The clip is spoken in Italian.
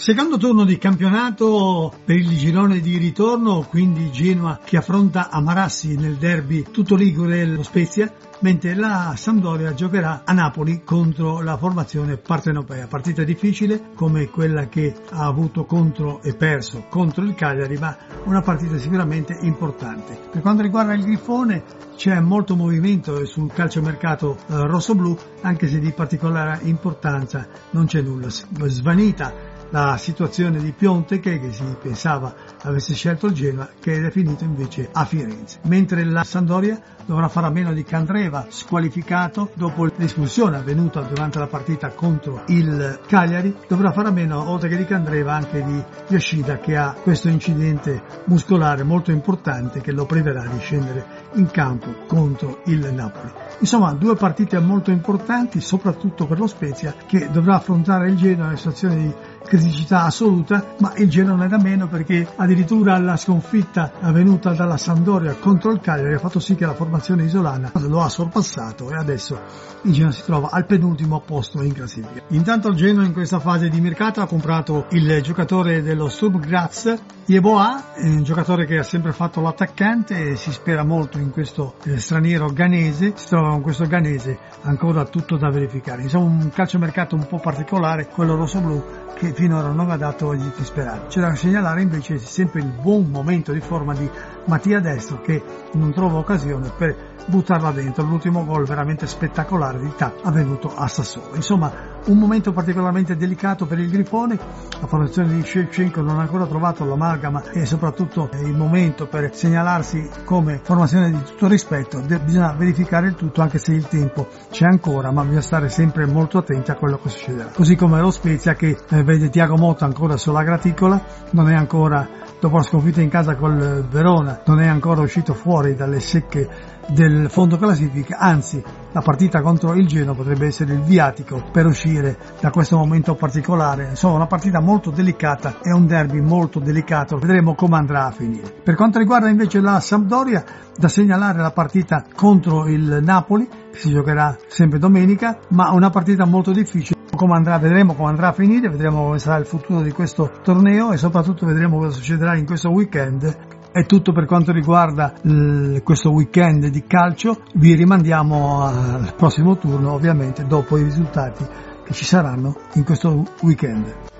Secondo turno di campionato per il girone di ritorno, quindi Genoa che affronta Amarassi nel derby tutto ligure lo Spezia, mentre la Sampdoria giocherà a Napoli contro la formazione partenopea. Partita difficile come quella che ha avuto contro e perso contro il Cagliari, ma una partita sicuramente importante. Per quanto riguarda il Grifone c'è molto movimento sul calciomercato rossoblù, anche se di particolare importanza non c'è nulla. Svanita la situazione di Piontek, che si pensava avesse scelto il Genoa, che è finito invece a Firenze. Mentre la Sampdoria dovrà fare a meno di Candreva, squalificato dopo l'espulsione avvenuta durante la partita contro il Cagliari, dovrà fare a meno, oltre che di Candreva, anche di Yoshida, che ha questo incidente muscolare molto importante che lo priverà di scendere in campo contro il Napoli. Insomma, due partite molto importanti, soprattutto per lo Spezia, che dovrà affrontare il Genoa in situazione di criticità assoluta, ma il Genoa non è da meno, perché addirittura la sconfitta avvenuta dalla Sampdoria contro il Cagliari ha fatto sì che la formazione isolana lo ha sorpassato e adesso il Genoa si trova al penultimo posto in classifica. Intanto il Genoa in questa fase di mercato ha comprato il giocatore dello Sturm Graz, Yeboah, un giocatore che ha sempre fatto l'attaccante e si spera molto in questo straniero ghanese. Si trova con questo ghanese ancora tutto da verificare. Insomma, un calciomercato un po' particolare, quello rossoblù, che finora non ha dato gli sperati. C'è da segnalare invece sempre il buon momento di forma di Mattia Destro, che non trova occasione per buttarla dentro. L'ultimo gol veramente spettacolare di Tap avvenuto a Sassuolo. Insomma, un momento particolarmente delicato per il Grifone. La formazione di Shevchenko non ha ancora trovato l'amalgama e soprattutto il momento per segnalarsi come formazione di tutto rispetto. Bisogna verificare il tutto, anche se il tempo c'è ancora, ma bisogna stare sempre molto attenti a quello che succederà. Così come lo Spezia, che vede Thiago Motta ancora sulla graticola, non è ancora, dopo la sconfitta in casa col Verona, non è ancora uscito fuori dalle secche del fondo classifica, anzi la partita contro il Genoa potrebbe essere il viatico per uscire da questo momento particolare. Insomma, una partita molto delicata e un derby molto delicato, vedremo come andrà a finire. Per quanto riguarda invece la Sampdoria, da segnalare la partita contro il Napoli, che si giocherà sempre domenica, ma una partita molto difficile. Vedremo come andrà a finire, vedremo come sarà il futuro di questo torneo e soprattutto vedremo cosa succederà in questo weekend. È tutto per quanto riguarda questo weekend di calcio. Vi rimandiamo al prossimo turno, ovviamente dopo i risultati che ci saranno in questo weekend.